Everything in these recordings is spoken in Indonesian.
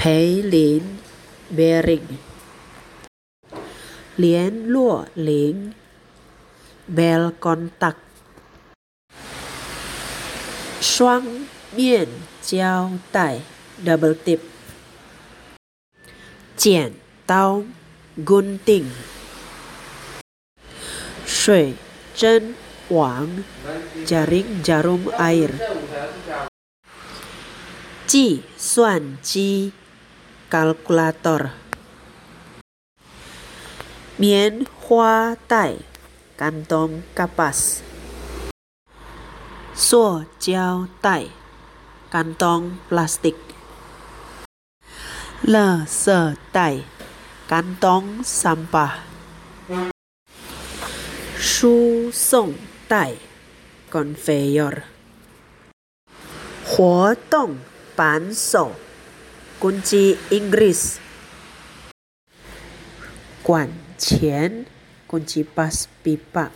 培林 bearing 联络铃 bell contact 双面胶带 double tip 剪刀 gunting 水针网 jaring jarum air 计算机 kalkulator 棉花袋 kantong kapas 塑胶袋 kantong plastik 垃圾袋 kantong sampah 输送带 conveyor 活动扳手 kunci Inggris 管钱 kunci pas pipa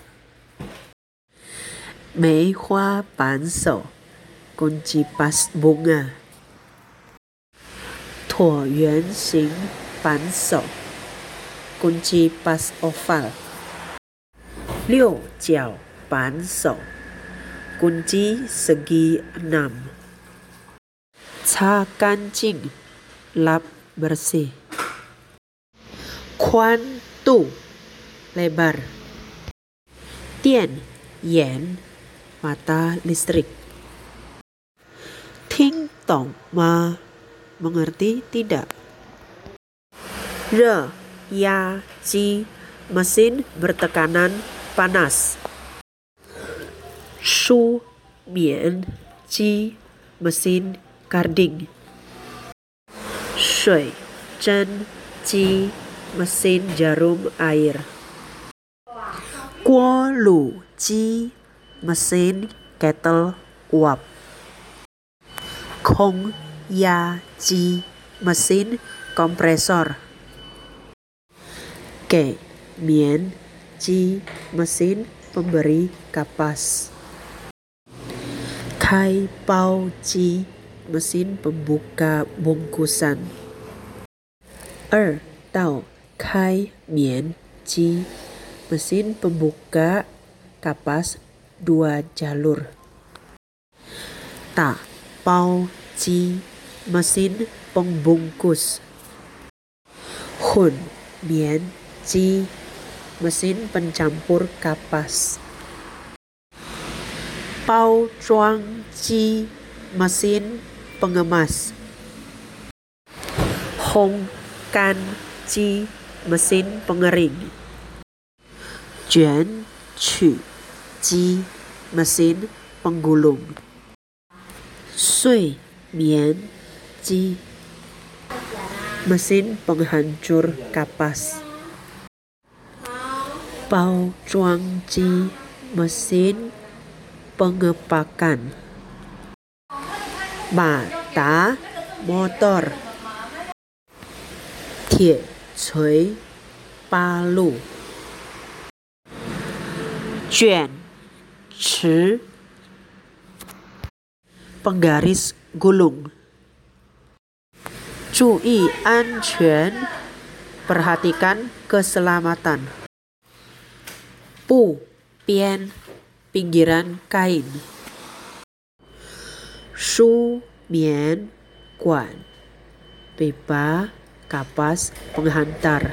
梅花扳手 kunci pas bunga 椭圆形扳手 kunci pas oval 六角扳手 kunci segi 6擦干净 lap bersih 宽度 lebar 电眼 mata listrik 听懂吗 mengerti tidak 热压机 mesin bertekanan panas 梳棉机 mesin karding 水针机 mesin jarum air 锅炉机 mesin kettle uap 空压机 mesin kompresor 给棉机 mesin pemberi kapas 开包机 mesin pembuka bungkusan 二道开棉机 mesin pembuka kapas 2 jalur 打包机 mesin pembungkus 混棉机 mesin pencampur kapas 包装机 mesin pengemas 烘干机 mesin pengering 卷取机 mesin penggulung 碎棉机 mesin penghancur kapas 包装机 mesin pengepakan 马达 motor 铁锤 palu 卷尺 penggaris gulung 注意安全 perhatikan keselamatan 布边 pinggiran kain 梳棉管 pipa kapas penghantar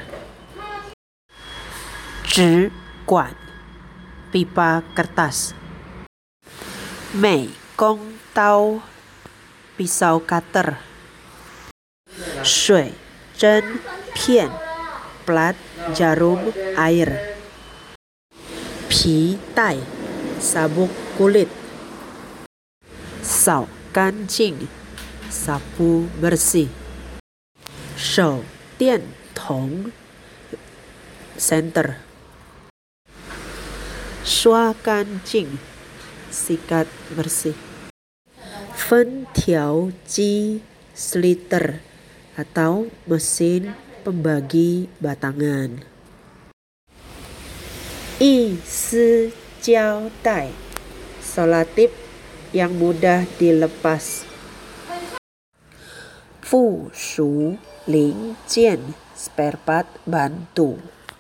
纸管 pipa kertas 美工刀 pisau cutter 水针片 plat jarum air 皮带 sabuk kulit 扫干净 sapu bersih 手电筒 center 刷干净 sikat bersih 分条机 sliter atau mesin pembagi batangan 一丝胶带 selotip yang mudah dilepas 附属零件 spare part bantu.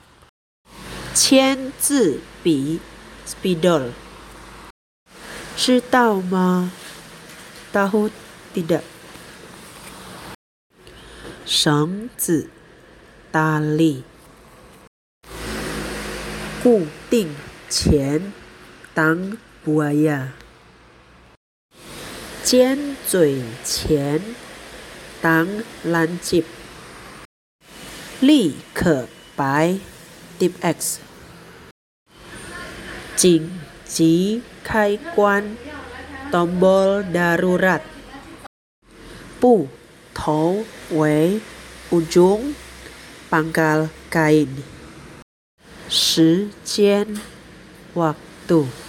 签字笔 spidol. 知道吗？ Tahu tidak. 绳子 tali. 固定钳 tang buaya. 尖嘴钳 tang lancip. 立可白 tip X. 紧急开关 tombol darurat. 布头为 ujung pangkal kain. 时间 waktu.